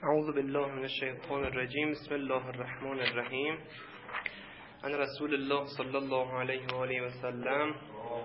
اعوذ بالله من الشیطان الرجیم. بسم الله الرحمن الرحیم. عن رسول الله صلی الله علیه و آله و سلم.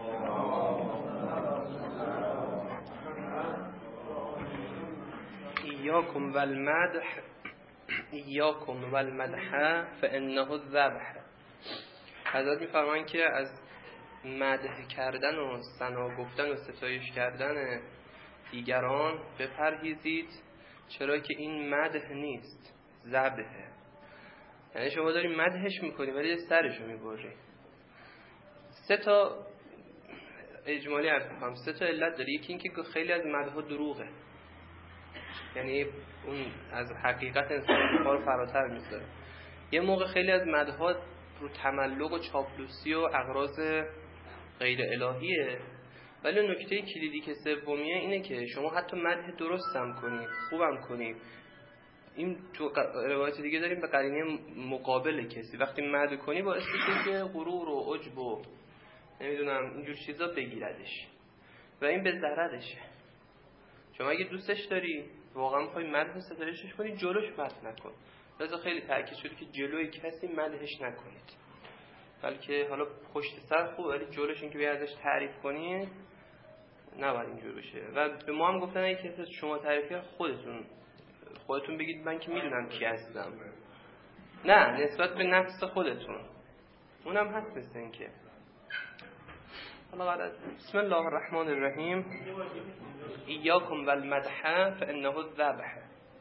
ایاکم والمدح ایاکم والمدح فانه الذبح. حضرت می‌فرمایند که از مدح کردن و ثنا گفتن و ستایش کردن دیگران بپرهیزید، چرا که این مدح نیست، ذبحه. یعنی شما داری مدحش میکنی ولی سرشو میبری. سه تا اجمالی عرض میکنم، سه تا علت داره. یکی این که خیلی از مدحها دروغه، یعنی اون از حقیقت انسان کار فراتر میذاره. یه موقع خیلی از مدحها رو تملق و چاپلوسی و اغراض غیر الهیه. ولی نکته کلیدی که سومیه اینه که شما حتی مدح درست هم کنید، خوبم کنید، این تو روایت دیگه داریم به قرینه مقابل کسی وقتی مدح کنی باعث میشه که غرور و عجب و نمیدونم اینجور چیزا بگیردش و این به ضررشه. شما اگه دوستش داری واقعا میخوای مدح و ستایشش کنی، جلوش مدح نکن. لذا خیلی تاکید شده که جلوی کسی مدحش نکنید، بلکه حالا پشت سر خوب ولی جلوش این که بیا ازش تعریف کنید نباید اینجور بشه. و به ما هم گفتن اگه کسی شما تعریفی خودتون بگید من که میدونم کی هستم، نه نسبت به نفس خودتون، اونم هست مثل این که حالا غلط. بسم الله الرحمن الرحیم. ایاکم والمدح فانه الذبح.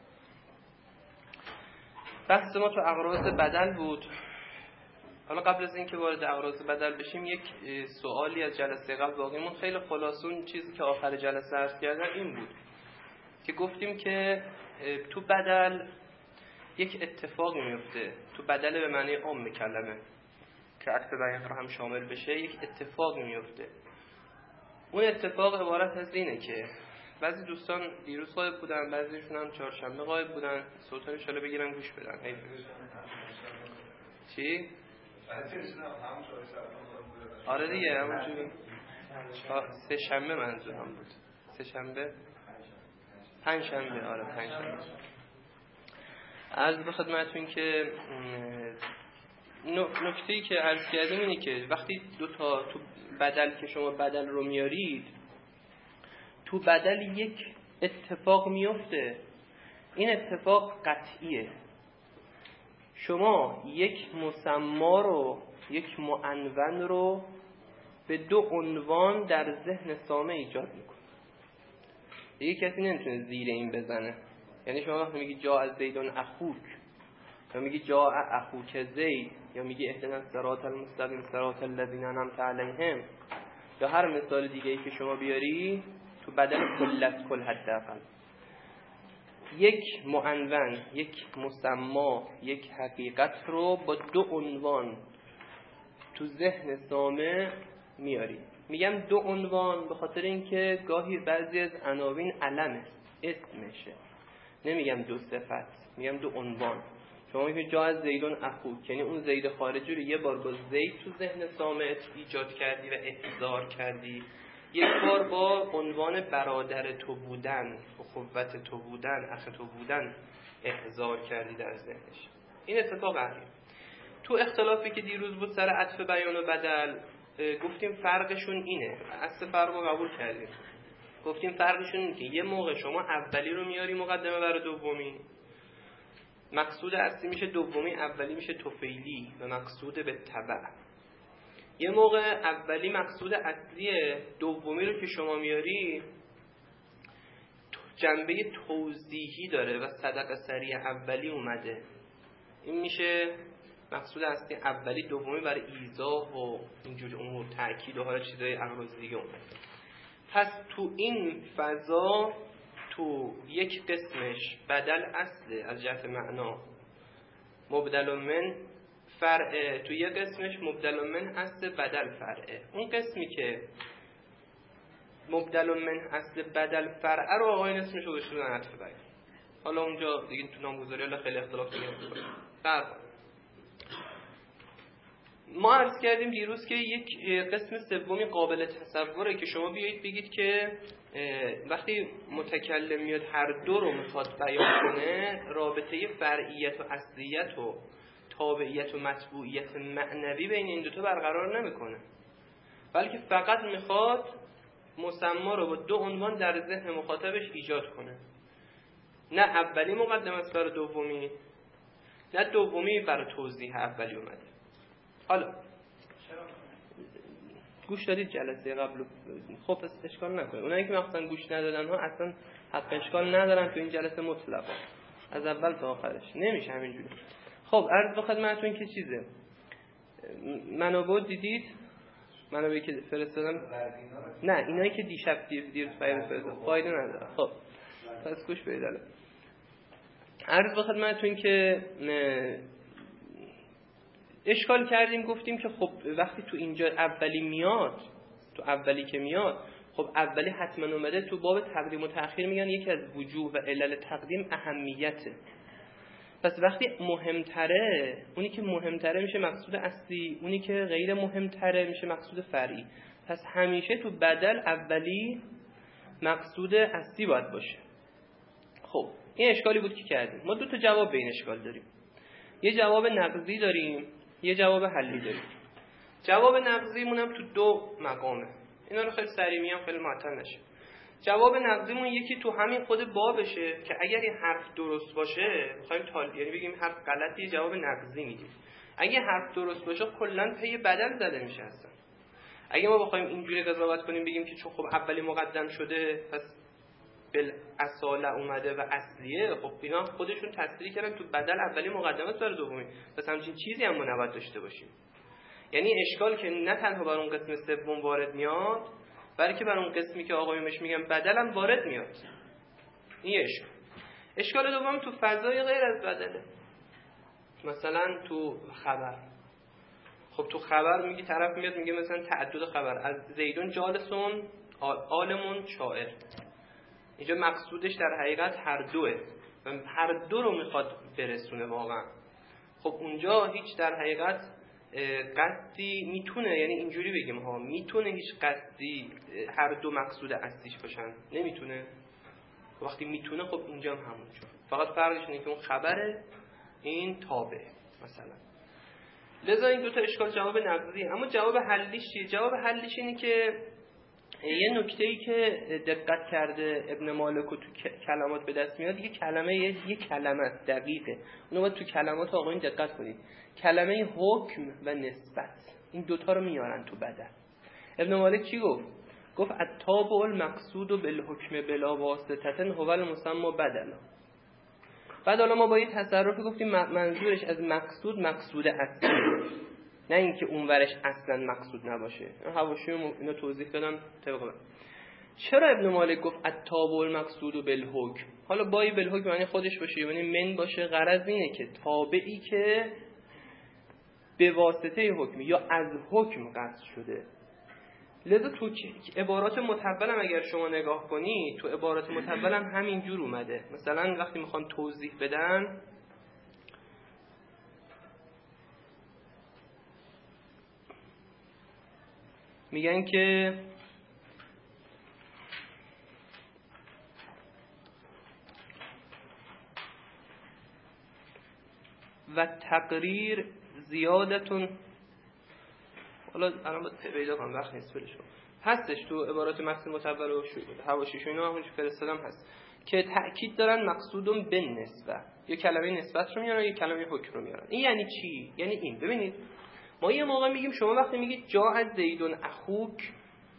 بحث ما تو اغراض بدل بود. حالا قبل از اینکه وارد اغراض بدل بشیم یک سوالی از جلسه قبل باقیمون خیلی خلاصون چیزی که آخر جلسه عرض کردم این بود که گفتیم که تو بدل یک اتفاقی میفته. تو بدل به معنی عام کلمه که عکس بیان رو هم شامل بشه، یک اتفاقی میفته. اون اتفاق عبارت از اینه که بعضی دوستان دیروز غایب بودن، بعضیشون هم چهارشنبه غایب بودن. صوت‌ها رو ان بگیرن گوش بدن. چی؟ آره دیگه همونجوری. سه شنبه منظورم بود. سه شنبه؟ پنج شنبه. آره پنج شنبه. عرض به خدمتتون که نکته‌ای که عرض کردیم اینه که وقتی دو تا تو بدل که شما بدل رو میارید، تو بدل یک اتفاق میفته. این اتفاق قطعیه. شما یک مسما رو، یک معنون رو به دو عنوان در ذهن سامع ایجاد میکنه. دیگه کسی نمیتونه زیر این بزنه. یعنی شما وقتی میگی جا از زیدون اخوک، یا میگی جا اخوک زید، یا میگی اهدنا الصراط المستقیم صراط الذین انعمت علیهم، یا هر مثال دیگه ای که شما بیاری تو بدل کل حداقل یک معنون، یک مسما، یک حقیقت رو با دو عنوان تو ذهن سامع میاری. میگم دو عنوان به خاطر اینکه گاهی بعضی از عناوین علمه، اسمشه. نمیگم دو صفت، میگم دو عنوان. شما میگید جا از زیدون اخوک، یعنی اون زید خارجی رو یه بار با زید تو ذهن سامع ایجاد کردی و احضار کردی، یک بار با عنوان برادر تو بودن، اخوت تو بودن، اخ تو بودن احضار کردی در ذهنش. این اتفاق عقلی. تو اختلافی که دیروز بود سر عطف بیان و بدل، گفتیم فرقشون اینه. اصل فرق رو قبول کردیم. گفتیم فرقشون اینه که یه موقع شما اولی رو میاری مقدمه برای دومی، مقصود اصلی میشه دومی، اولی میشه طفیلی و مقصود به تبع. یه موقع اولی مقصود اصلیه، دومی رو که شما میاری جنبه توضیحی داره و صدقه سریع اولی اومده. این میشه مقصود اصلی اولی، دومی برای ایضاح و اینجور امور تأکید و حالا چیزای اغراض دیگه اومده. پس تو این فضا تو یک قسمش بدل اصله از جهت معنا، مبدل من فرعه. تو یک قسمش مبدل من اصل بدل فرعه. اون قسمی که مبدل من اصل بدل فرعه رو آقایون اسمش رو گذاشته بودن عطف بیان. حالا اونجا دیگه تو نامگذاری حالا خیلی اختلاف دیگه فرق. ما عرض کردیم دیروز که یک قسم سومی قابل تصوره که شما بیایید بگید که وقتی متکلم میاد هر دو رو میخواد بیان کنه، رابطه فرعیت و اصلیت و تابعیت و مطبوعیت معنوی بین این دوتا برقرار نمیکنه، بلکه فقط میخواد مسما رو با دو عنوان در ذهن مخاطبش ایجاد کنه. نه اولی مقدم است برای دومی، نه دومی برای توضیح اولی اومده. حالا گوش دادید جلسه قبل؟ خب اشکال نکنه. اونایی که مثلا گوش ندادن ها اصلا حق اشکال ندارن تو این جلسه مطلقا، از اول تا آخرش نمیشه همینجوری. خب عرض به خدمتتون که چیزه، منابع دیدید؟ منابعی که فرستادم؟ نه اینایی که دیشب دیروز فرستادم فایده نداره. خب پس گوش بدید. عرض به خدمتتون که اشکال کردیم، گفتیم که خب وقتی تو اینجا اولی میاد، تو اولی که میاد، خب اولی حتما اومده تو باب تقدیم و تأخیر، میگن یکی از وجوه و علل تقدیم اهمیته. پس وقتی مهمتره، اونی که مهمتره میشه مقصود اصلی، اونی که غیر مهمتره میشه مقصود فرعی. پس همیشه تو بدل اولی مقصود اصلی باید باشه. خب این اشکالی بود که کردیم. ما دو تا جواب به این اشکال داریم، یه جواب نقضی داریم، یه جواب حلی داریم. جواب نقضیمون هم تو دو مقامه، اینا رو خیلی سریع میام خیلی معطل نشه. جواب نقضیمون یکی تو همین خود بابشه که اگر این حرف درست باشه می‌خوایم یعنی بگیم حرف غلطه، یه جواب نقضی میدیم. اگه حرف درست باشه کلا پی بدل زده میشه اصلا. اگه ما بخوایم اینجوری قضاوت کنیم بگیم که چون خب اولی مقدم شده پس بالاصاله اومده و اصلیه، خب اینا خودشون تصریح کردن تو بدل اولی مقدمه است برای دومی، پس همچین چیزی هم ما نباید داشته باشیم. یعنی اشکال که نه تنها بر اون قسم سوم وارد میاد، بلکه بر اون قسمی که آقایونش میگن بدل هم وارد میاد. این اشکال دوم تو فضای غیر از بدله، مثلا تو خبر. خب تو خبر میگی طرف میاد میگه مثلا تعدد خبر از زیدون جالسون عالمون شاعر، اینجا مقصودش در حقیقت هر دوه و هر دو رو میخواد برسونه واقعا. خب اونجا هیچ در حقیقت قصدی میتونه، یعنی اینجوری بگیم ها، میتونه هیچ قصدی هر دو مقصود اصلیش باشن؟ نمیتونه. وقتی میتونه خب اینجا هم همونجور، فقط فرقش اینه که اون خبره این تابع مثلا. لذا این دوتا اشکال جواب نقضیه. اما جواب حلیش چیه؟ جواب حلیش اینه که یه نکته‌ای که دقت کرده ابن مالک و تو کلمات به دست میاد، یه کلمه یه کلمه است دقیقه، اونو باید تو کلمات آقایون دقت کنید. کلمه حکم و نسبت، این دوتا رو میارن تو بدل. ابن مالک چی گفت؟ گفت التابع المقصود بالحکم بلا واسطه هو المسمى بدلا. بعد حالا ما با این تصرفی گفتیم منظورش از مقصود مقصود اصلی، نه اینکه اونورش اصلا مقصود نباشه. حواشی اینو توضیح دادم طبقا. چرا ابن مالک گفت التابع المقصود بالحکم؟ حالا بایی بالحکم معنی خودش باشه یعنی من باشه، غرض اینه که تابعی که به واسطه حکم یا از حکم قصد شده. لذا تو عبارات متول هم اگر شما نگاه کنی، تو عبارات متول هم همین جور اومده. مثلا وقتی میخوان توضیح بدن میگن که و تقریر زیادتون، حالا الان باید پیدا کنم وقت نیست ولش کن، هستش تو عبارات متن متول و حواشیش و اینا همونش فرستادم هست که تأکید دارن مقصودون به نسبت، یا کلمه نسبت رو میارن یا کلمه حکم رو میارن. این یعنی چی؟ یعنی این ببینید ما یه موقع میگیم شما وقتی میگید جاء زیدون اخوک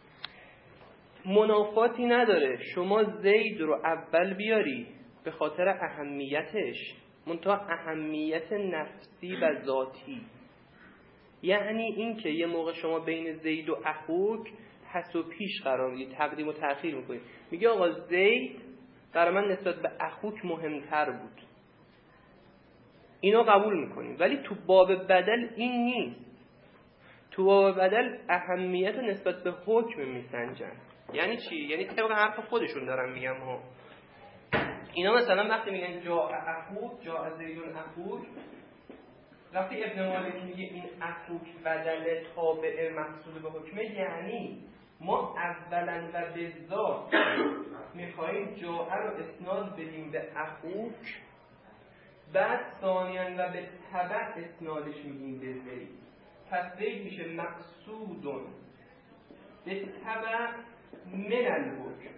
منافاتی نداره شما زید رو اول بیاری به خاطر اهمیتش، منتها اهمیت نفسی و ذاتی. یعنی این که یه موقع شما بین زید و اخوک پس و پیش قرار میدید، تقدیم و تأخیر میکنید، میگه آقا زید برای من نسبت به اخوک مهمتر بود، اینو قبول میکنیم. ولی تو باب بدل این نیست، تو باب بدل اهمیت نسبت به حکم میسنجن. یعنی چی؟ یعنی طبق حرف خودشون دارم میگم ها. اینا مثلا وقتی میگن جاء اخوک، جاء زیدون اخوک، وقتی ابن مالک میگه این اخوک بدل تابع مقصود به حکمه، یعنی ما اولا و به ذات میخواییم جاء رو اسناد بدیم به اخوک، بعد ثانیاً و به تبع اسنادش میگیم به زید. پس زید میشه مقصودون به تبع من الحکم،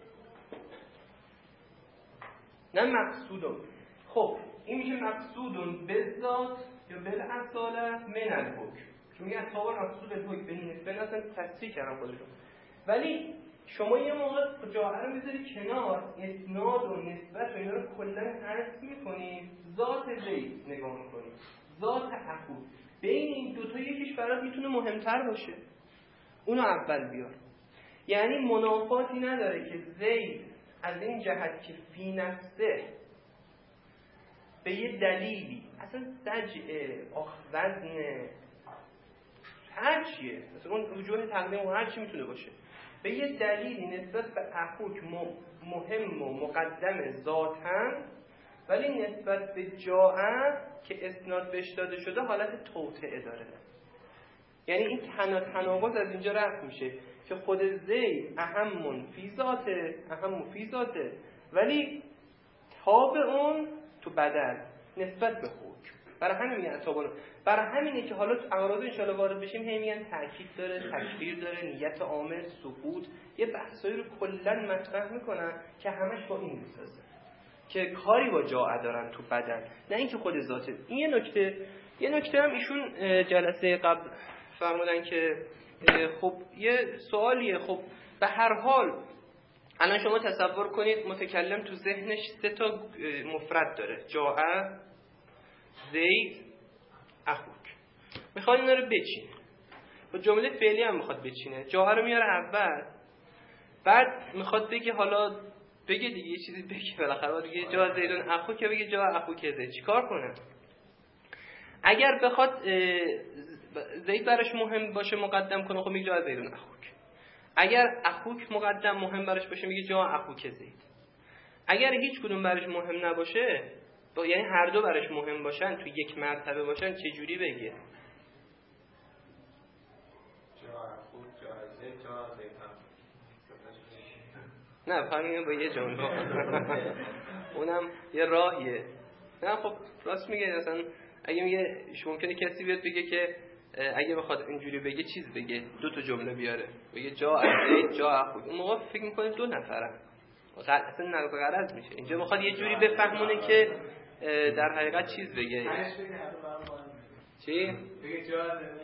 نه مقصودون. خب این میشه مقصودون به ذات یا بالاصاله من الحکم، چون میگه اصحاب مقصود الحکم به نسبت اصلا تصریح کردن خودشون. ولی شما یه موقع جاهه رو میذاری کنار، اسناد و نسبت و اینا رو کلا حذف میکنید، ذات زید نگاه میکنید، ذات اخوک. بین این دوتا یکیش برات میتونه مهمتر باشه، اونو اول بیار. یعنی منافاتی نداره که زید از این جهت که فی نفسه به یه دلیلی اصلا سجعه وزن هر چیه، مثلا اون وجوه تقدیم و هر چی میتونه باشه، به یه دلیلی نسبت به اخوک مهم و مقدم ذاتن، ولی نسبت به جاء که اسناد بهش داده شده حالت توطئه داره. یعنی این تناقض از اینجا رفت میشه که خود زید اهم فی ذاته ولی تابع اون تو بدل نسبت به حکم. برای همین میگن اصحابانو، برای همینه که حالا تو اعراض ان شاءالله وارد بشیم هی میگن تاکید داره، تکفیر داره، نیت عامل، سکوت، یه بحثایی رو کلا مطرح میکنن که همش با این میسازه که کاری با جاء دارن تو بدن، نه اینکه خود ذاته. این یه نکته هم ایشون جلسه قبل فرمودن که خب یه سوالیه، خب به هر حال الان شما تصور کنید متکلم تو ذهنش 3 تا مفرد داره، جاء، زید، اخوک، میخواد اینا رو بچینه، با جمله فعلی هم میخواد بچینه. جاء رو میاره اول، بعد میخواد بگه حالا بگه دیگه یه چیزی بگه، بالاخره بگه جاء زیدون اخوک، بگه جاء اخوک زید. چیکار کنه؟ اگر بخواد زید براش مهم باشه مقدم کنه، خب میگه جاء زیدون اخوک. اگر اخوک مقدم مهم براش باشه میگه جاء اخوک زید. اگر هیچ کدوم براش مهم نباشه، یعنی هر دو براش مهم باشن، تو یک مرتبه باشن، چه جوری بگه؟ نه فرقی با یه جمله اونم یه راهیه. نه خب راست میگه، مثلا اگه میگه ممکنه کسی بیاد بگه که اگه بخواد اینجوری بگه چیز بگه، 2 تا جمله بیاره، بگه جا زید جا اخوک، اون موقع فکر میکنه 2 نفرن، اصلا نقض غرض میشه. اینجا میخواد یه جوری بفهمونه که در حقیقت چیز بگه. چی؟ بگه جا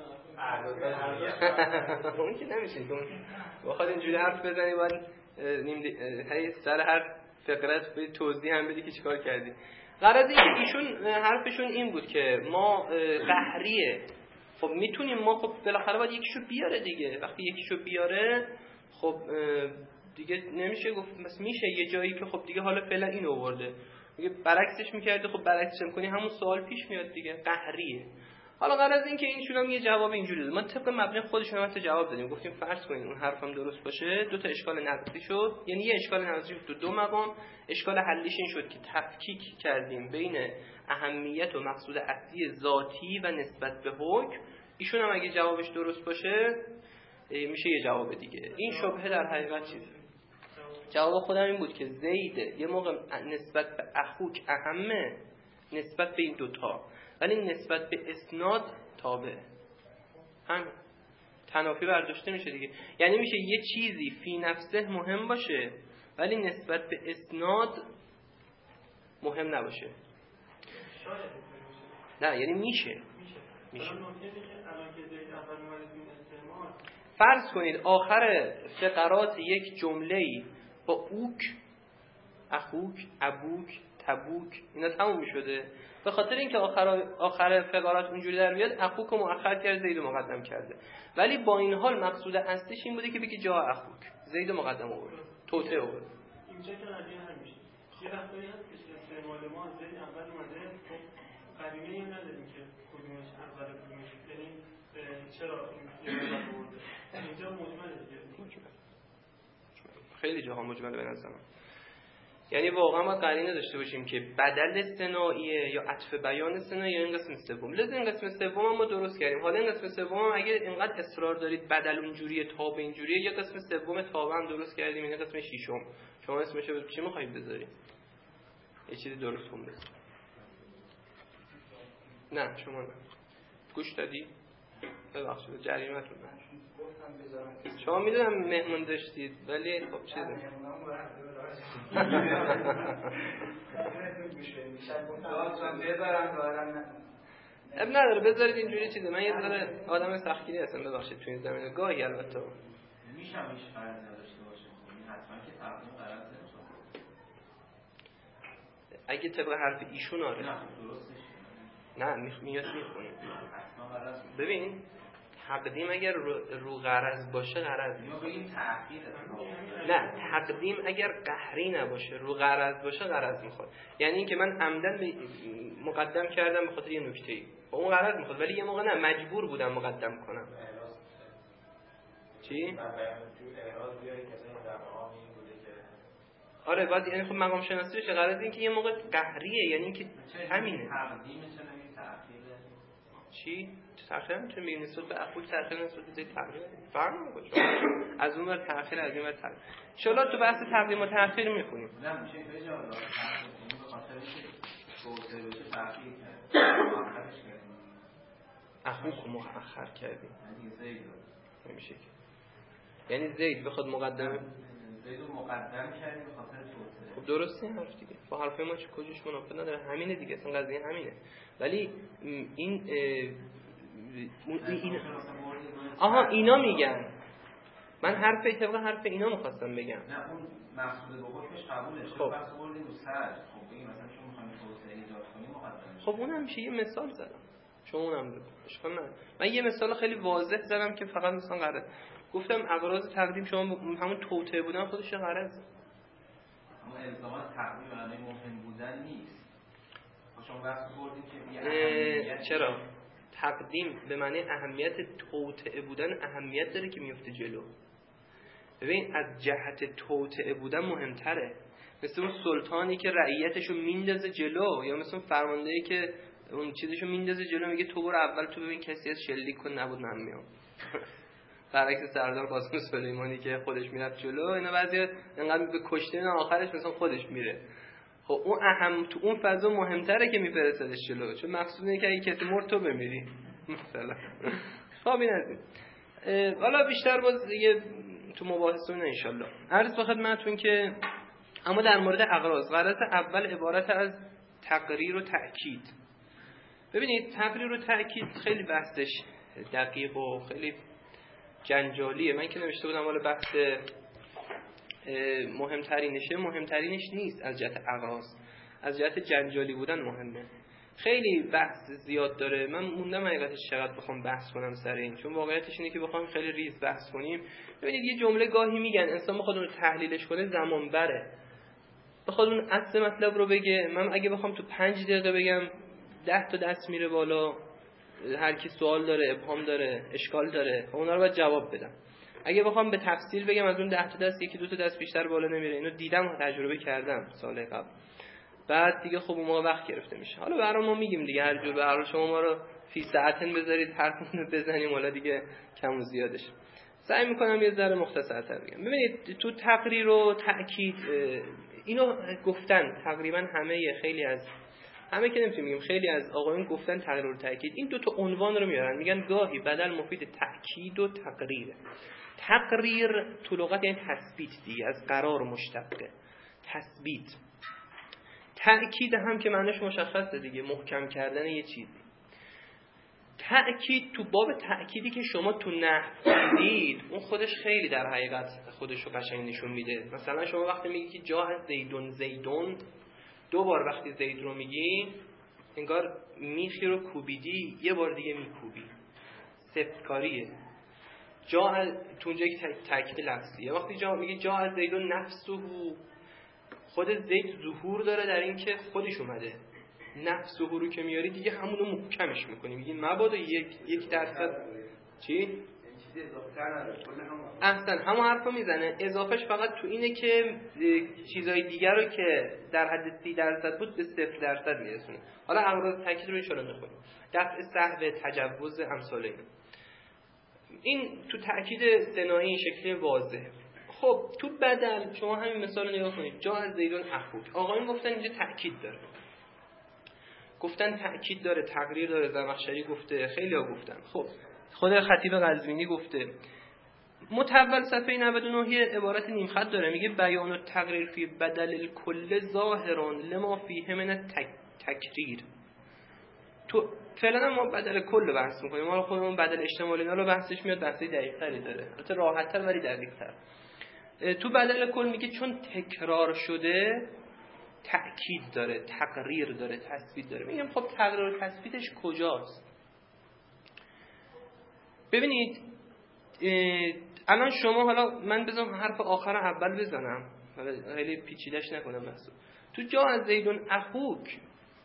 اون که نمیشه، میخواد اینجوری حرف بزنی باید هی سر هر فقرت به توضیح هم بدی که چیکار کردی. غرض این که ایشون حرفشون این بود که ما قهریه، خب میتونیم ما، خب بالاخره باید یکیشو بیاره دیگه. وقتی یکیشو بیاره خب دیگه نمیشه گفت بس میشه یه جایی که خب دیگه حالا فعلا این آورده، میگه برعکسش میکرده، خب برعکسش میکنی همون سوال پیش میاد دیگه، قهریه. حالا غرض این که اینشون هم یه جواب اینجوری داد، ما طبق مبنی خودشون هم جواب دادیم، گفتیم فرض کنین اون حرفم درست باشه، 2 تا اشکال نقضی شد، یعنی یه اشکال نقضی شد تو 2 مقام. اشکال حلیش این شد که تفکیک کردیم بین اهمیت و مقصود اصلی ذاتی و نسبت به حکم. ایشون هم اگه جوابش درست باشه میشه یه جواب دیگه. این شبهه در حقیقت چیزه. جواب خودم این بود که زید یه موقع نسبت به اخوک اهمه نسبت به این 2 تا، ولی نسبت به اسناد تابع، هم تنافی برداشته میشه دیگه. یعنی میشه یه چیزی فی نفسه مهم باشه ولی نسبت به اسناد مهم نباشه. نه یعنی میشه. فرض کنید آخر فقرات یک جمله‌ای با اوک، اخوک، ابوک، تبوک اینا تموم می‌شده، به خاطر اینکه آخر فقرات اونجوری در بیاد اخوک رو مؤخر کرده، زید رو مقدم کرده، ولی با این حال مقصود اصلیش این بوده که بگی جا اخوک، زید رو مقدم آورد، توطئه آورد. اینجا که قضیه همیشه یه وقتایی هست که استعمال ما زید اول اومده، قرینه‌ای نداریم که کدومش اول کدومش، یعنی چرا این آورده. اینجا مجمله دیگه، خیلی جاها مجمله به نظرم. یعنی واقعا ما قرینه داشته باشیم که بدل ثنائیه یا عطف بیان ثنائیه یا این قسم سوم. لذا این قسم سوم ما درست کردیم. حالا این قسم سوم اگه اینقدر اصرار دارید بدل اونجوریه تاب اینجوریه، یه قسم سوم تاب هم درست کردیم، این قسم ششم. شما اسمشو چی می‌خواید بذارید؟ یه چیزی درست کن بذارید. نه شما نه. گوش دادی؟ ببخشید جریمتون نه. شما میدونم مهمون داشتید ولی خب چیزه اب نداره بذارید اینجوری چیزه. من یه ذره آدم سختگیری هستم ببخشید تو این زمینه گاهی البته میشه فرض نداشته باشه. خب حتما که تقدیم قرار نمیشه. اگه طبق حرف ایشون آره نه درستش نه میاد میخونیم. ببین تقدیم اگر رو غرض باشه غرض میگیم تأخیر. نه تقدیم اگر قهری نباشه رو غرض باشه غرض میخواد. یعنی اینکه من عمدن مقدم کردم به خاطر یه نکته‌ای با اون غرض میخواد، ولی یه موقع نه مجبور بودم مقدم کنم. چی؟ آره باید، یعنی خب مقام شناسی بشه. غرض این که یه موقع قهریه، یعنی اینکه همینه. چی؟ تأخیر میتونه بگیم نسبت به اخوی تأخیر نسبت به زید تغییر فرق نمیکنه. از اون ور تأخیر از این ور تأخیر. ان شاء الله تو بحث تقدیم و تأخیر میخونیم. نه میشه به جا داد. این به خاطر اینکه توسعه بشه تأخیر کرد. آخرش کردیم. اخوی مؤخر کردیم. یعنی زید نمیشه که. یعنی زید بخواد مقدمه زید رو مقدم کردیم به خاطر توسعه. خب درسته این حرف دیگه. با حرف ما چه کجاش منافات نداره، همینه دیگه، اصلا قضیه همینه. ولی این آها اینا میگن. من حرف طبق حرف اینا می‌خواستم بگم. نه اون مقصود به حکمش قبوله. خب بس بردیم رو سر. خب بگیم مثلا شما می‌خواید توسعه ایجاد کنیم مقدم. خب اونم میشه یه مثال زدم. شما اونم بگو. اشکال نداره. من یه مثال خیلی واضح زدم که فقط مثلا قرض. گفتم اغراض تقدیم شما همون توطئه بودن خودش قرض. اما الزاما تقدیم معنی مهم بودن نیست. شما بحث بردیم که چرا؟ تقدیم به معنی اهمیت توطئه بودن اهمیت داره که میفته جلو. ببین از جهت توطئه بودن مهمتره. مثل اون سلطانی که رعیتشو میندازه جلو، یا مثل اون فرماندهی که اون چیزشو میندازه جلو، میگه تو برو اول تو ببین کسی از شلیک کن، نبود من میام. برعکس سردار قاسم سلیمانی که خودش میرفت جلو، اینا بعضی انقدر به کشته اینا آخرش مثلا خودش میره. خب اون تو اون فضا مهمتره که میفرستادش جلو، چون مقصود اینه که اگه کسی مرد تو بمیری مثلا. خب این از این. حالا بیشتر باز دیگه تو مباحث اینا ان شاء الله عرض به خدمتتون که اما در مورد اغراض، غرض اول عبارت از تقریر و تأکید. ببینید تقریر و تأکید خیلی بحثش دقیق و خیلی جنجالیه. من که نوشته بودم حالا بحث مهمترینش نیست از جهت اغراض، از جهت جنجالی بودن مهمه. خیلی بحث زیاد داره. من موندم حقیقتش چقدر بخوام بحث کنم سر این، چون واقعیتش اینه که بخوام خیلی ریز بحث کنیم. ببینید یه جمله گاهی میگن انسان بخواد اون رو تحلیلش کنه زمان بره، بخواد اون اصل مطلب رو بگه. من اگه بخوام تو 5 دقیقه بگم 10 تا دست میره بالا، هر کی سوال داره، ابهام داره، اشکال داره، اونا رو باید جواب بدم. اگه بخوام به تفصیل بگم از اون 10 تا دست یکی 2 تا دست بیشتر بالا نمیره. اینو دیدم و تجربه کردم سال قبل. بعد دیگه خب اون موقع وقت گرفته میشه. حالا برای ما میگیم دیگه هر جور به هر حال شما ما رو فی ساعتن بذارید حرفمون رو بزنیم، حالا دیگه کم و زیادش. سعی میکنم یه ذره مختصرتر بگم. ببینید تو تقریر و تأکید اینو گفتن تقریبا همه که نمیتونیم بگیم خیلی از آقایون گفتن تقریر و تأکید. این دو تا عنوان رو میارن، میگن گاهی بدل مفید تأکید و تقریر. تقریر تو لغت یعنی تثبیت دیگه، از قرار مشتقه، تثبیت. تأکید هم که معنیش مشخصه دیگه، محکم کردن یه چیزی. تأکید تو باب تأکیدی که شما تو نحو دیدید اون خودش خیلی در حقیقت خودش رو قشنگ نشون میده. مثلا شما وقتی میگی که جا زیدون 2 بار وقتی زید رو میگی انگار میخی رو کوبیدی، یه بار دیگه میکوبی، سبتکاریه. جا تو اونجا یک تأکید لفظیه. وقتی جا میگی جا زیدون نفسه، خود زید ظهور داره در این که خودش اومده. نفس ظهور رو که میاری دیگه همونو محکمش میکنی، میگی مبادا 1% چی؟ احسن همون حرفو میزنه. اضافهش فقط تو اینه که چیزای دیگر رو که در حد 30% بود به 0% میرسونه. حالا اغراض تاکید رو اشاره می‌کنیم. دفع سهو، تجوز، امثال این تو تاکید صناعی این شکلی واضحه. خب تو بدل شما همین مثال رو نگاه کنید. جا از زیدون اخوک. آقایون گفتن اینجا تاکید داره. گفتن تاکید داره، تقریر داره، زمخشری گفته، خیلی‌ها گفتن. خب خود خطیب قزوینی گفته. متول صفحه 99 عبارت نیم خط داره، میگه بیان و تقریر فی بدل الکل ظاهران لما فیه من تکریر. تو فعلا ما بدل کل بحث می‌کنیم، ما خودمون بدل اجتمالی رو بحثش میاد، بحثی دقیق‌تری داره، البته راحت‌تر ولی دقیق‌تر. تو بدل کل میگه چون تکرار شده تأکید داره، تقریر داره، تثبیت داره. میگم خب تقریر و تثبیتش کجاست؟ ببینید الان شما، حالا من بذارم حرف آخر اول بزنم، خیلی پیچیده‌اش نکنم بحثو. تو جا از زیدون اخوک،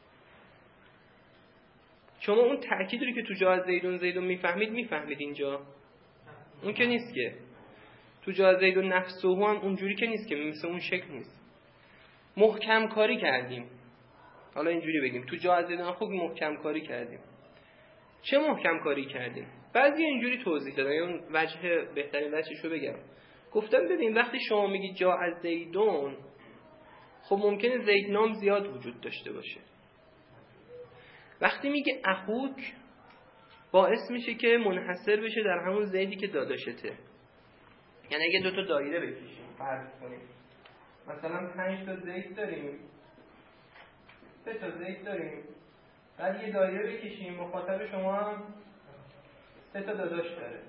شما اون تأکید رو که تو جا از زیدون میفهمید اینجا؟ اون که نیست که. تو جا از زیدون نفسه هم اونجوری که نیست که، مثل اون شکل نیست. محکم کاری کردیم. حالا اینجوری بگیم تو جا از زیدون اخوک محکم کاری کردیم. چه محکم کاری کردیم؟ بعضی اینجوری توضیح دادن، اون وجه بهترین وجهش رو بگم. گفتم ببین وقتی شما میگی جا از زیدون، خب ممکنه زید نام زیاد وجود داشته باشه. وقتی میگه اخوک باعث میشه که منحصر بشه در همون زیدی که داداشته. یعنی اگه 2 تا دایره بکشیم فرض کنیم مثلا 5 تا زید داریم، 3 تا زید داریم، بعد یه دایره بکشیم مخاطب شما هم 3 تا داداش داره.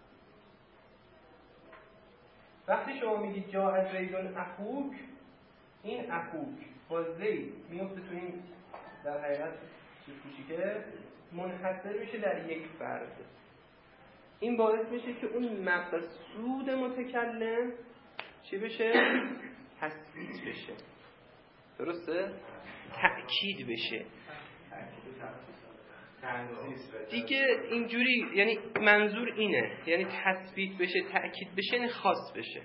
وقتی شما میگید جا از زیدون اخوک، این اخوک با زید میفته تو این در حقیقت چیز کوچیکه، منحصر میشه در یک فرد. این باعث میشه که اون مقصود متکلم چی بشه؟ تثبیت بشه. درسته؟ تأکید بشه. دیگه اینجوری، یعنی منظور اینه، یعنی تثبیت بشه، تأکید بشه، یعنی خاص بشه.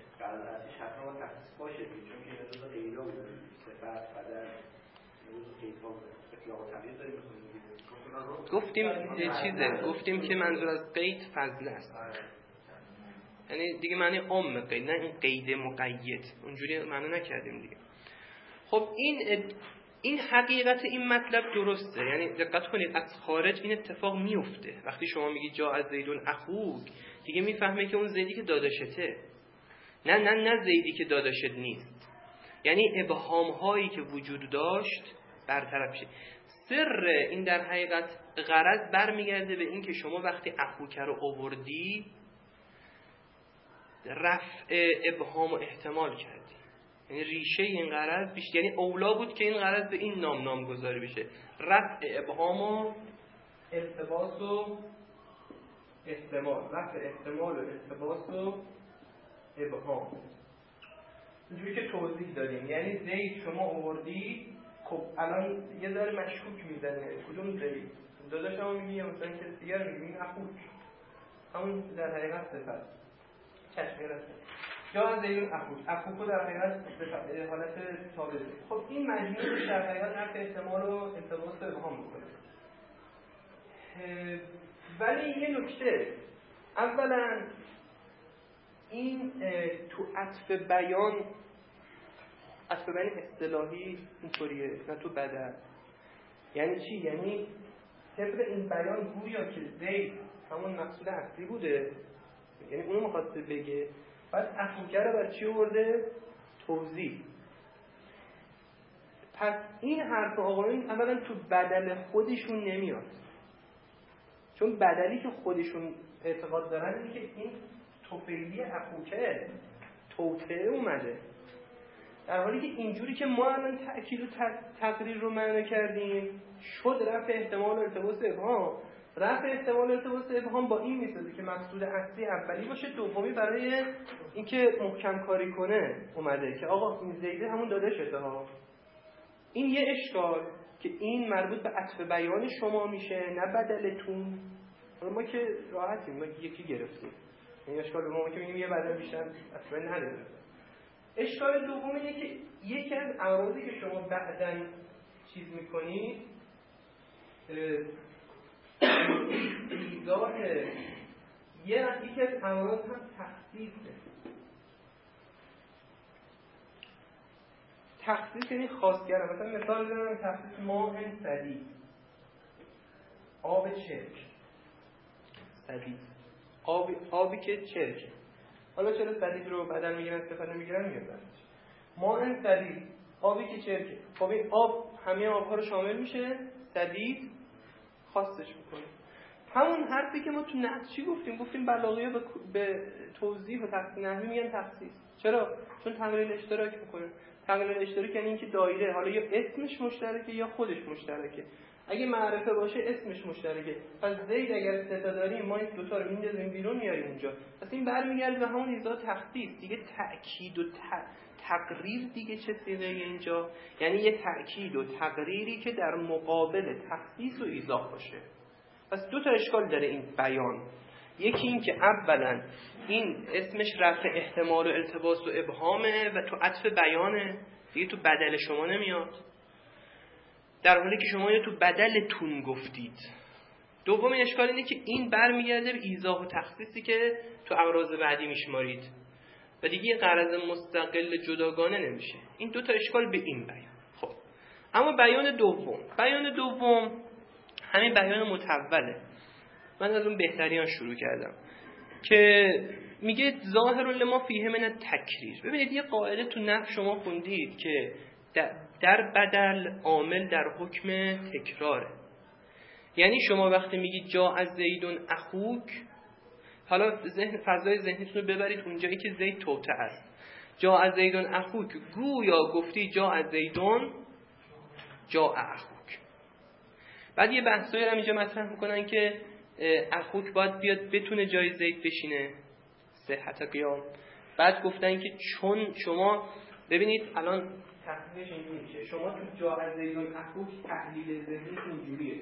گفتیم که منظور از قید فضل است. یعنی دیگه معنی عام قید، نه این قید مقید. اونجوری معنی نکردیم دیگه. خب این حقیقت این مطلب درسته. یعنی دقت کنید از خارج این اتفاق میفته. وقتی شما میگی جا از زیدون اخوک، دیگه میفهمه که اون زیدی که داداشته، نه زیدی که داداشت نیست. یعنی ابهام هایی که وجود داشت برطرف شه. سر این در حقیقت غرض برمیگرده به این که شما وقتی اخوک رو آوردی رفع ابهام و احتمال کردی. یعنی ریشه این غرض بیشتر، یعنی اولا بود که این غرض به این نامگذاری بشه، رفع ابهام و التباس و احتمال، رفع احتمال و التباس و ابهام. اینجوری که توضیح دادیم، یعنی زید شما آوردی، خب الان یه ذره مشکوک میزنه کدوم زید؟ داداش هم میگی یا مثلا کسی دیگر میگی این اخوک، همون در حقیقت صفت چشمی رسه جا زیدون اخوکو در حقیقت به حالت تابعه. خب این مجموعه در حقیقت رفع احتمال و التباس رو ابهام میکنه. ولی یه نکته، اولا این تو عطف بیان اصطلاحی اینطوریه، نه تو بدل. یعنی چی؟ یعنی طبق این بیان گویا که زید همون مقصود اصلی بوده، یعنی اونو میخواسته بگه، بعد اخوکه رو بر چی آورده؟ توضیح. پس این حرف آقایون اولا تو بدل خودشون نمیاد، چون بدلی که خودشون اعتقاد دارن اینه که این توفیلی اخوکه توطئه اومده، در حالی که اینجوری که ما الان تأکید و تقریر رو معنی کردیم شد رفع احتمال و التباس ابهام. رفع احتمال و التباس ابهام با این میسازه که مقصود اصلی اولی باشه، دومی برای اینکه محکم کاری کنه اومده که آقا این زیده همون داداشته ها. این یه اشکال که این مربوط به عطف بیان شما میشه نه بدلتون. ما که راحتیم، ما یکی گرفتیم. این اشکال دومی که میگیم یه بدل بیشتر اصلا نداره. اشکال دوم اینه که یکی از اعراضی که شما بعداً چیز میکنید ایزاه یکی از اعراض هم تخصیصه. تخصیص یعنی خاصگره. مثلا مثال بزنم تخصیص ماء سدید، آب چرک سدید، آبی که چرکه. حالا چرا سدید رو بدل میگیرن استفاده میگیرن میگن ماء سدید، آبی که چرکه. خب این آب همه آبها رو شامل میشه، سدید خاصش میکنه. همون حرفی که ما تو نحو چی گفتیم بلاغیه به توضیح و تفسیر نحوی میگن تخصیص. چرا؟ چون تقلیل اشتراک میکنه. تقلیل اشتراک یعنی اینکه دایره حالا یا اسمش مشترکه یا خودش مشترکه. اگه معرفه باشه اسمش مشترکه. پس زید اگر ستا داریم ما این دو تا رو میندازیم بیرون میاریم اونجا. پس این برمیگرده به همون ایزا تخصیص دیگه. تأکید و تقریر دیگه چه صیغه اینجا؟ یعنی یه تأکید و تقریری که در مقابل تخصیص و ایضاح باشه. پس دو تا اشکال داره این بیان. یکی این که اولا این اسمش رفع احتمال و التباس و ابهامه و تو عطف بیانه دیگه، تو بدل شما نمیاد، در حالی که شما یا تو بدلتون گفتید. دوم اشکال اینه که این برمیگرده به ایضاح و تخصیصی که تو اعراض بعدی میشمارید و دیگه یه غرض مستقل جداگانه نمیشه. این دو تا اشکال به این بیان. خب اما بیان دوم همین بیان متوله. من از اون بهتریان شروع کردم که میگه ظاهر لما فیه من التکریر. ببینید یه قاعده تو نحو شما خوندید که در بدل عامل در حکم تکراره. یعنی شما وقتی میگید جا از زیدون اخوک، حالا فضای ذهنتون رو ببرید اونجایی که زید توطئه است. جا از زیدون اخوک گویا گفتی جا از زیدون جا اخوک. بعد یه بحثایی رو اینجا مطرح میکنن که اخوک باید بیاد بتونه جای زید بشینه، صحت قیام. بعد گفتن که چون شما ببینید الان تحلیلش اینجوری میشه، شما تو جا از زیدون اخوک تحلیل ذهنی اینجوریه،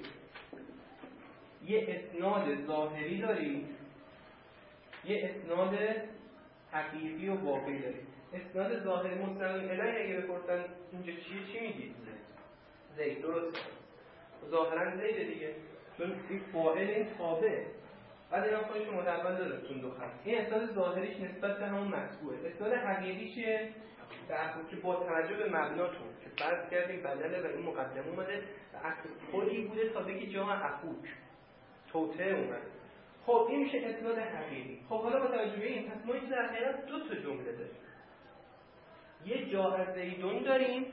یه اسناد ظاهری دارید، یه اسناد حقیقی و واقعی دارید. اسناد ظاهری مستقیم الیه اگه بپرسن اینجا چیه چی میگید؟ زید. درسته، ظاهرا زیده دیگه، چون این فاعل این تابع. بعد اینا خودش متول داره تون دو خط. این اسناد ظاهریش نسبت به همون مطبوعه. اسناد حقیقی چیه؟ که با توجه به مبناتون که فرض کردیم بدله و این مقدمه اومده و اصل خودی بوده تا بگی جا اخوک توته اومده. خب این میشه اسناد حقیقی. خب حالا با توجه به این پس ما اینجا در حقیقت دو تا جمله داریم، یه جا از زیدون داریم،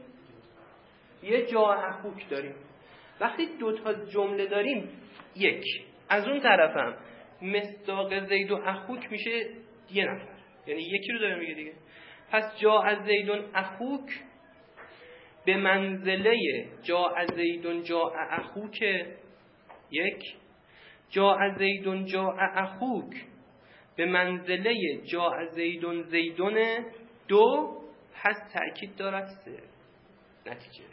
یه جا اخوک داریم. وقتی دو تا جمله داریم، یک از اون طرفم مصداق زید و اخوک میشه یه نفر، یعنی یکی رو داره میگه دیگه. پس جا از زیدون اخوک به منزله جا از زیدون جا اخوک یک، جا از زیدون جا اخوک به منزله جا از زیدون زیدون دو، پس تأکید دارد سه. نتیجه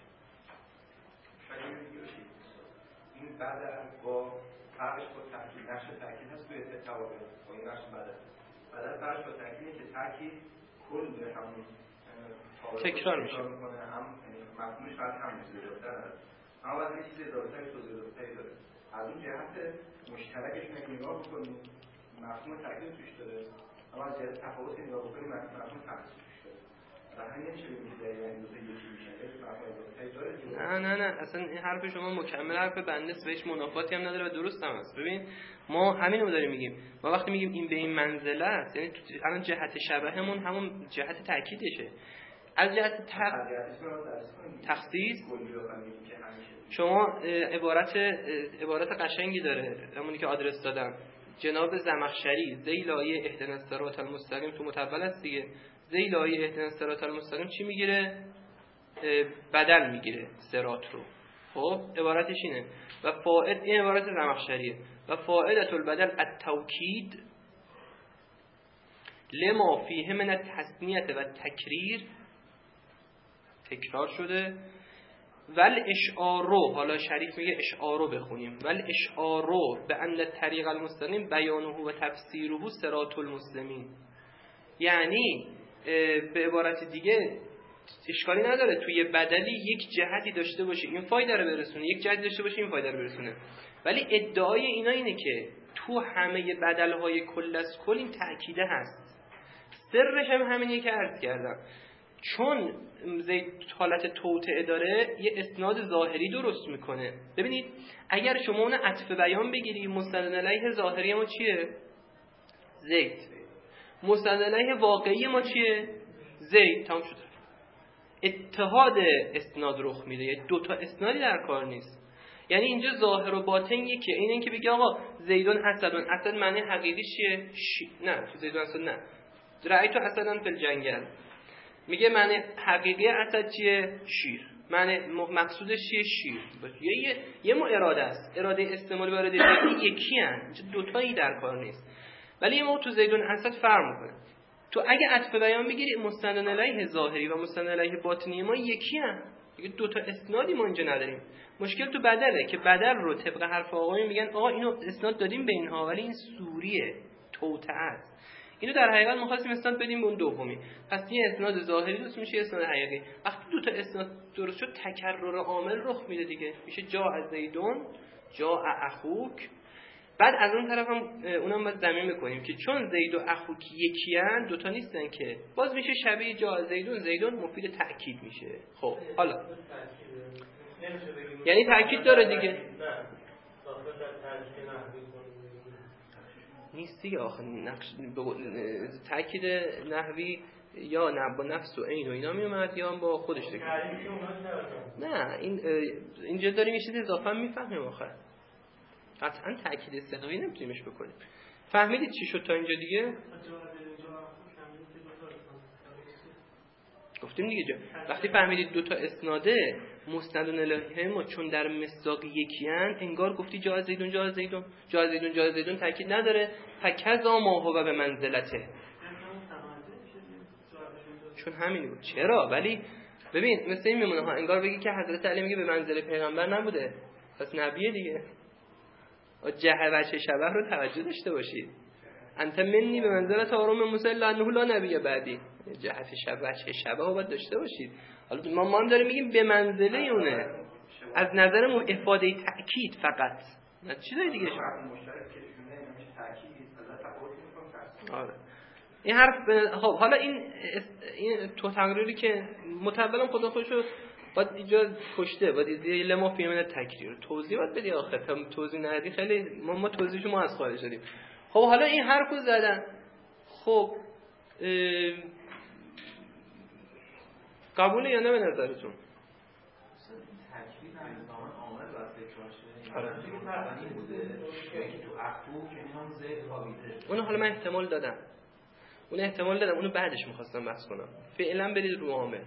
این بعد با فرقش با تأکید، نقش تأکید هست توی توابع با این نقش بعد فرقش با تأکیده که تأکید کل به همون تکرار میشه، هم مفهومش بعد هم زیادتر هست، اما بعد یه چیز اضافه‌تری توضیح اضافه‌تری داره. از اون جهت مشترکش نگاه بکنیم مفهوم تأکید توش داره، اما از جهت تفاوت نگاه بکنیم مفهوم تخصیص توش داره. نه اصلا این حرف شما مکمل حرف بنده است و هیچ منافاتی هم نداره و درست هم است. ببین ما همین رو داریم میگیم، ما وقتی میگیم این به این منزله است یعنی الان جهت شبهمون همون جهت تأکیدشه. از جهت تخصیص شما عبارت قشنگی داره همونی که آدرس دادم، جناب زمخشری ذی لایه اهدنا الصراط المستقیم تو متول است دیگه. ذی لایه اهدنا الصراط المستقیم چی میگیره؟ بدل میگیره صراط رو. خب عبارتش اینه و فاعل، این عبارت زمخشریه، و فاعلة البدل التوکید لما فیه من التثنیه و تکریر، تکرار شده ول اشعارو، حالا شریف میگه اشعارو بخونیم، ول اشعارو به ان طریق المستقیم بیانه و تفسیره صراط المسلمین. یعنی به عبارت دیگه اشکالی نداره توی بدلی یک جهتی داشته باشه این فایده رو برسونه، یک جهتی داشته باشه این فایده رو برسونه، ولی ادعای اینا اینه که تو همه بدلهای کل از کل این تأکیده هست. سرش هم همینه که عرض کردم، چون زید حالت توطئه داره یه اسناد ظاهری درست میکنه. ببینید اگر شما اون عطف بیان بگیری، مستند علیه ظاهری ما چیه؟ زید. مستند علیه واقعی ما چیه؟ زید. تمام شد. اتحاد اسناد رخ میده، یعنی دو تا اسنادی در کار نیست. یعنی اینجا ظاهر و باطن یکیه. این که بگی آقا زیدون اسدون، اسد معنی حقیقی چیه؟ نه تو زیدون اسد نه، رأیت اسدن فی الجنگل. میگه معنی حقیقی اسد چیه؟ شیر. معنی مقصودش چیه؟ شیر. یه مو اراده است، اراده استعمال و اراده فعلی یکی ان، دو تایی در کار نیست. ولی ما تو زیدون اسد فرق میکنه. تو اگه عطف بیان بگیری مستند علیه ظاهری و مستند علیه باطنی ما یکی ان، دیگه دو تا اسنادی ما اینجا نداریم. مشکل تو بدله که بدل رو طبق حرف آقایون میگن آقا اینو اسناد دادیم به اینها ولی این سوریه، توطئه است. اینو در حقیقت می‌خواستیم اسناد بدیم به اون دومی. پس یه اسناد ظاهری درست میشه، اسناد حقیقی. وقتی دو تا اسناد درست شد تکرر عامل رخ میده دیگه، میشه جاء زیدون جاء اخوک. بعد از اون طرف هم اونم باید زمین بکنیم که چون زید و اخوک یکیان، دو تا نیستن که، باز میشه شبیه جاء زیدون. زیدون مفید تأکید میشه. خب حالا یعنی تأکید داره دیگه، نیست دیگه آخه تأکید نحوی یا نه با نفس و عین و اینا میومد یا با خودش دیگه. نه اینجا داریم یه چیز اضافه میفهمیم آخه. قطعا تأکید استقامی نمیتونیمش بکنیم. فهمیدید چی شد تا اینجا دیگه؟ گفتیم دیگه وقتی فهمیدید دو تا اسناده مستند الیه ما چون در مصداق یکیان، انگار گفتی جاء زیدون جاء زیدون جاء زیدون جاء زیدون تاکید نداره، فکذا ما هو به منزلته، چون همین بود. چرا؟ ولی ببین مثل این میمونه ها، انگار بگی که حضرت علی میگه به منزله پیغمبر نبوده، پس نبیه دیگه. جهه و چه شبه رو توجه داشته باشید. انت منی به منزلت هارون موسی الا انه لا نبی بعدی، جهت شبه چه شبه رو باید داشته باشید. حالا ما هم داریم میگیم به منزله اونه، از نظر افاده تأکید فقط، نه چیزای دیگه شما. آره این حرف خب حالا این تو تقریری که متولم خدا خودشو باید اینجا کشته، باید یه ما فیلم تکریر توضیح باید بدی آخه، تا توضیح ندی خیلی ما توضیحشو ما از خارج دادیم. خب حالا این حرفو زدن، خب قبوله یا نه به نظرتون؟ اونو حالا من احتمال دادم، اونو بعدش میخواستم بحث کنم. فعلا برید رو عامل.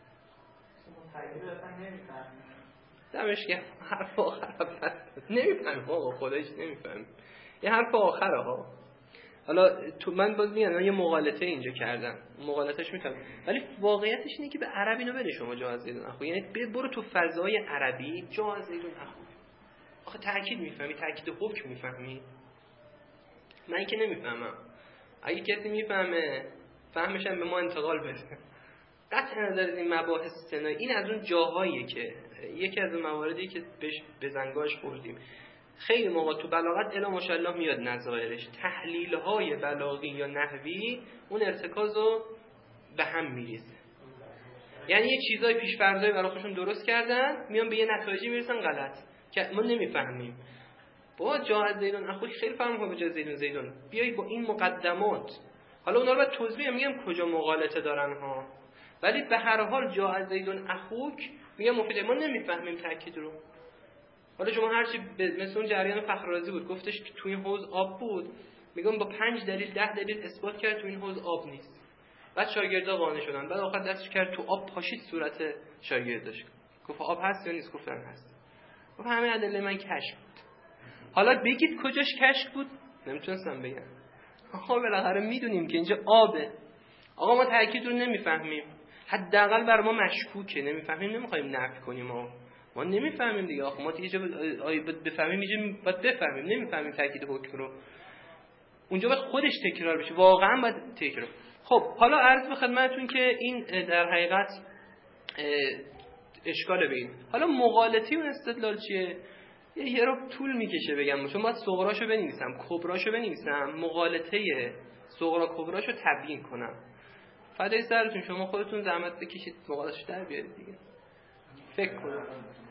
دمش گرم حرف آخر نمیفهمم آقا، خودش نمیفهم. یه حرف آخره ها. حالا تو من باز میگم یه مغالطه اینجا کردم، مغالطهش میتونم، ولی واقعیتش اینه که به عربی اینو بده شما جاء زیدون اخو، یعنی برو تو فضای عربی جاء زیدون اخو. آخه تأکید میفهمی، تأکید حکم میفهمی؟ من که نمیفهمم. اگه کسی میفهمه فهمش هم به ما انتقال بده. قطع نظر این مباحث سنایی، این از اون جاهاییه که یکی از اون مواردی که بهش بزنگاش خوردیم. خیلی موقع تو بلاغت الا ماشاءالله میاد نظایرش، تحلیل‌های بلاغی یا نحوی اون ارتکازو به هم میریزه. یعنی یه چیزای پیش‌فرضایی برای خودشون درست کردن، میان به یه نتایجی میرسن غلط که ما نمیفهمیم. با جاء زیدون اخوک خیلی فهم کنه، جاء زیدون بیای با این مقدمات. حالا اونا رو بعد توضیح میگم کجا مغالطه دارن ها، ولی به هر حال جاء زیدون اخوک میگم مفیده، ما نمیفهمیم تاکید رو. حالا شما هرچی مثل اون جریان فخررازی بود، گفتش که تو این حوض آب بود، میگم با 5 دلیل 10 دلیل اثبات کرد تو این حوض آب نیست. بعد شاگردا قانع شدن، بعد آخر دستش کرد تو آب، پاشید صورت شاگردش، گفت آب هست یا نیست؟ گفتن هست. گفت همه ادله من کشف بود. حالا بگید کجاش کشف بود؟ نمیتونستم بگم. آقا بالاخره میدونیم که اینجا آبه. آقا ما تاکید رو نمیفهمیم، حداقل بر ما مشکوکه، نمیفهمیم، نمیخوایم نفی کنیم. ما نمیفهمیم دیگه. آخه ما دیگه بفهمیم یه باید بفهمیم، نمیفهمیم تاکید حکم رو. اونجا باید خودش تکرار بشه، واقعا باید تکرار. خب حالا عرض به خدمتتون که این در حقیقت اشکال ببین. حالا مغالطه اون استدلال چیه؟ یه رو طول میکشه بگم، چون باید صغراشو بنویسم، کبراشو بنویسم، مغالطه صغرا کبراشو تبیین کنم. فدای سرتون، شما خودتون زحمت بکشید مغالطه‌اش در بیارید دیگه. فکر کنید.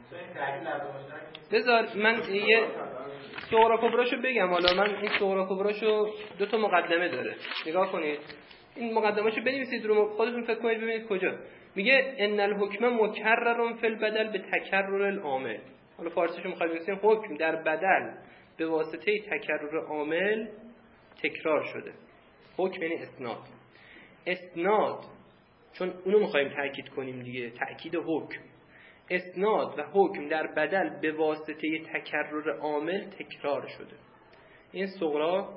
بذار من یه صغرا کبراشو بگم. حالا من این صغرا کبراشو 2 مقدمه داره، نگاه کنید. این مقدمه‌اشو بنویسید رو خودتون فکر کنید ببینید کجا. میگه ان الحکم مکرر فی البدل به تکرر العامل. حالا فارسیشو می‌خوایم بنویسیم حکم در بدل به واسطه تکرر عامل تکرار شده. حکم یعنی اسناد چون اونو می‌خوایم تاکید کنیم دیگه، تاکید حکم. اسناد و حکم در بدل به واسطه تکرر عامل تکرار شده. این صغرا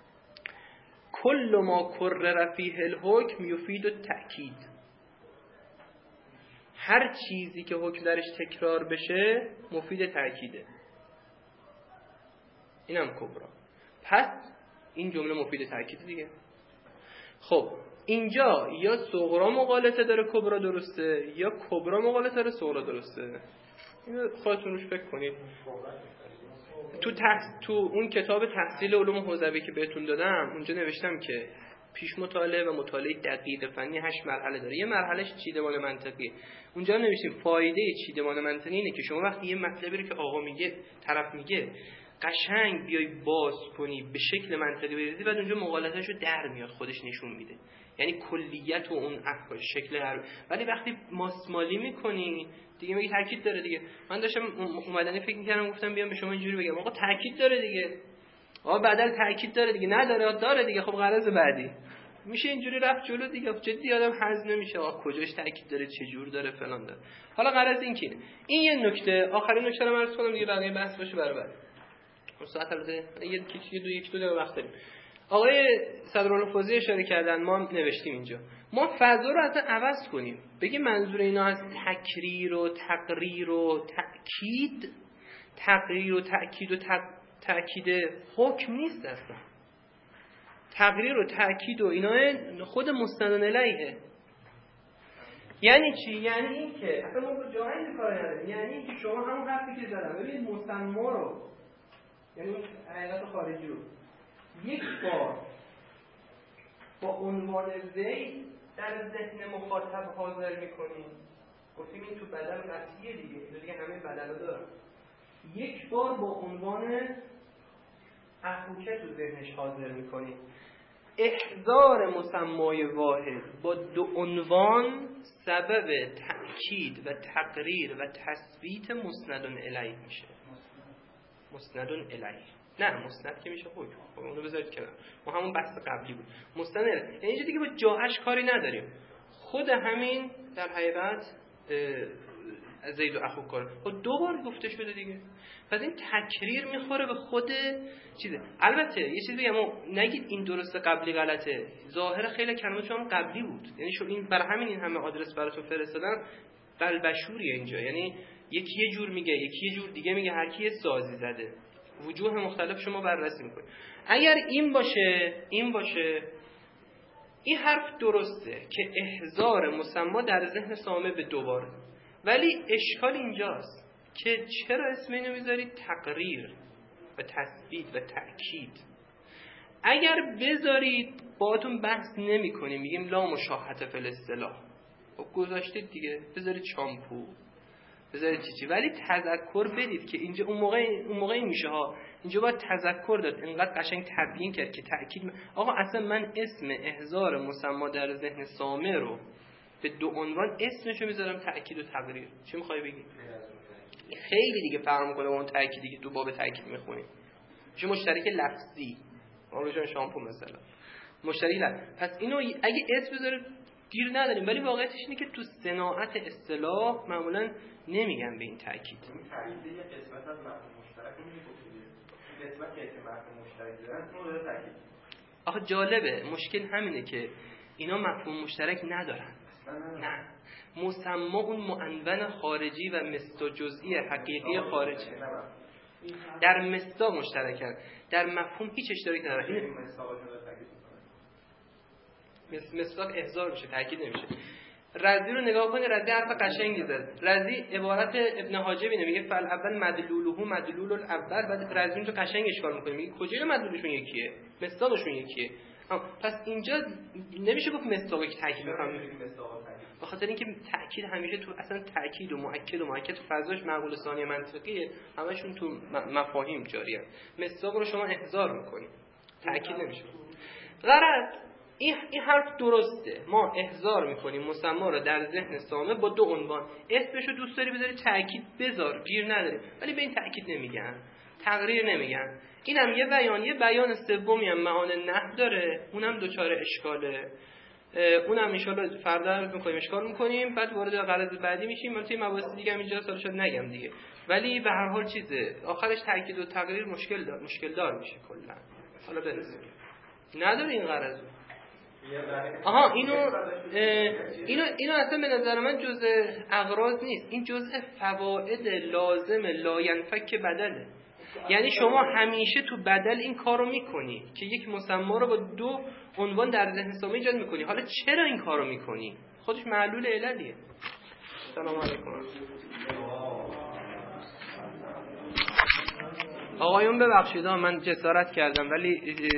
کل ما کرر فیه الحکم یفید التأکید. هر چیزی که حکم درش تکرار بشه مفید تأکیده. اینم کبرا. پس این جمله مفید تأکید دیگه. خب اینجا یا صغرا مغالطه داره کبرا درسته، یا کبرا مغالطه داره صغرا درسته. اینو خودتون روش فکر کنید. تو اون کتاب تحصیل علوم حوزوی که بهتون دادم اونجا نوشتم که پیش مطالعه و مطالعه دقیق فنی 8 مرحله داره. یه مرحلهش چیدمان منطقی. اونجا نوشتیم فایده چیدمان منطقی اینه که شما وقتی یه مطلبی رو که آقا میگه، طرف میگه، قشنگ بیای باز کنی، به شکل منطقی بریزی، بعد اونجا مغالطه‌شو در میاد، خودش نشون میده. یعنی کلیت و اون شکل هر. ولی وقتی ماسمالی میکنی دیگه میگی تاکید داره دیگه. من داشتم اومدنی فکر میکردم، گفتم بیام به شما اینجوری بگم آقا تاکید داره دیگه، آقا بدل تاکید داره دیگه، نداره داره دیگه. خب غرض بعدی میشه اینجوری رفت جلو دیگه. جدی آدم هضم نمیشه آقا کجاش تاکید داره، چه جور داره، فلان داره. حالا غرض این که این یه نکته، آخرین نکته رو عرض کنم دیگه، بقیه بحث باشه برابر. ساعت البته یک دو دقیقه وقت داریم. آقای صدرالفوزی اشاره کردن، ما نوشتیم اینجا ما فضا رو اصلا عوض کنیم، بگیم منظور اینا از تکریر و تقریر و تأکید، تقریر و تأکید و تأکید حکم نیست اصلا. تقریر و تأکید و اینا خود مستند الیه. یعنی چی؟ یعنی این که اصلا ما با جایی کار نداریم. یعنی این که شما همون حرفی که زدم، ببینید مسما رو، یعنی حقیقت خارجی رو یک بار با عنوان وی در ذهن مخاطب حاضر میکنیم. گفتیم این تو بدل قطعیه دیگه همه بدل دارم. یک بار با عنوان اخوکه تو ذهنش حاضر میکنیم. احضار مسمای واحد با 2 عنوان سبب تأکید و تقریر و تثبیت مسند الیه میشه. مسند الیه، نه مسند که میشه حکم. خب اونو بذارید کنار، ما همون بحث قبلی بود. مسند یعنی اینجا دیگه با جاهش کاری نداریم. خود همین در حقیقت زید و اخو کار خب 2 بار گفته شده دیگه. پس این تکریر میخوره به خود چیزه. البته یه چیزی بگم، نگید این درسته قبلی غلطه. ظاهر خیلی کلمات هم قبلی بود، یعنی شو این برای همین این همه آدرس براتون فرستادن بلبشوریه اینجا. یعنی یکی یه جور میگه، یکی یه جور دیگه میگه، هر کی سازی زده، وجوه مختلف شما بررسی میکنید. اگر این باشه این حرف درسته که احضار مسما در ذهن سامع به 2 بار، ولی اشکال اینجاست که چرا اسم اینو میذارید تقریر و تثبیت و تأکید. اگر بذارید باهاتون بحث نمی کنیم، میگیم لا مشاحت فی الاصطلاح، خب گذاشتید دیگه، بذارید شامپو، بذارید چی، ولی تذکر بدید که اینجا اون موقع میشه ها. اینجا باید تذکر داد، اینقدر قشنگ تبیین کرد که تأکید آقا اصلا من اسم احضار مسما در ذهن سامع رو به 2 عنوان اسمشو میذارم تأکید و تقریر. چی میخوای بگی؟ خیلی دیگه فرق میکنه با اون تأکیدی که تو باب تأکید میخونیم. چه مشترک لفظی، آروشون شامپو مثلا مشترک لفظ. پس اینو اگه اسم بذاره گیر نداریم، ولی واقعیتش اینه که تو صناعت اصطلاح معمولا نمیگن به این تأکید. این تأکید یه قسمت از مفهوم مشترک میگه، قسمتی که مفهوم مشترک دارن اون رو تأکید. آخه جالبه، مشکل همینه که اینا مفهوم مشترک ندارن. نه مسما اون معنون خارجی و مصداق جزئی حقیقی خارجی در مصداق مشترکن، در مفهوم هیچ اشتراکی نداره. مصداق احضار میشه، تاکید نمیشه. رضی رو نگاه کنید، رضی حرف قشنگی زد. رضی عبارت ابن حاجب اینه، میگه فل اول مدلوله مدلول الاول، بعد رضی اون تو قشنگ اشکال میکنه، میگه کجای مدلولشون یکیه، مصداقشون یکیه. پس اینجا نمیشه گفت مصداقی که تاکید میکنه، به خاطر اینکه تاکید همیشه تو اصلا تاکید و مؤکد تو فضاش معقول ثانی منطقیه، همشون تو مفاهیم جاریه. مصداق رو شما احضار میکنید، تاکید نمیشه. غرض این حرف درسته، ما احضار میکنیم مسما رو در ذهن سامع با دو عنوان. اسمشو دوست داری بذاری تاکید بذار، گیر نداری، ولی به این تاکید نمیگن، تقریر نمیگن. اینم یه بیان سومی هم معانی نحو داره، اونم دوچار اشکاله، اونم ان شاءالله فردا عرض می‌کنیم، اشکال می‌کنیم، بعد وارد غرض بعدی میشیم. البته مباحث دیگه هم اینجا سال شد نگم دیگه، ولی به هر حال چیزه آخرش تاکید و تقریر مشکل دار میشه کلا. حالا برسیم نداره این غرض. آها اینو اصلا به نظر من جزء اغراض نیست، این جزء فواید لازم لاینفک بدله. یعنی شما همیشه تو بدل این کارو میکنی که یک مسما رو با دو عنوان در ذهن سامع ایجاد میکنی. حالا چرا این کارو میکنی؟ خودش معلول عللیه. سلام علیکم. آقایون ببخشید من جسارت کردم، ولی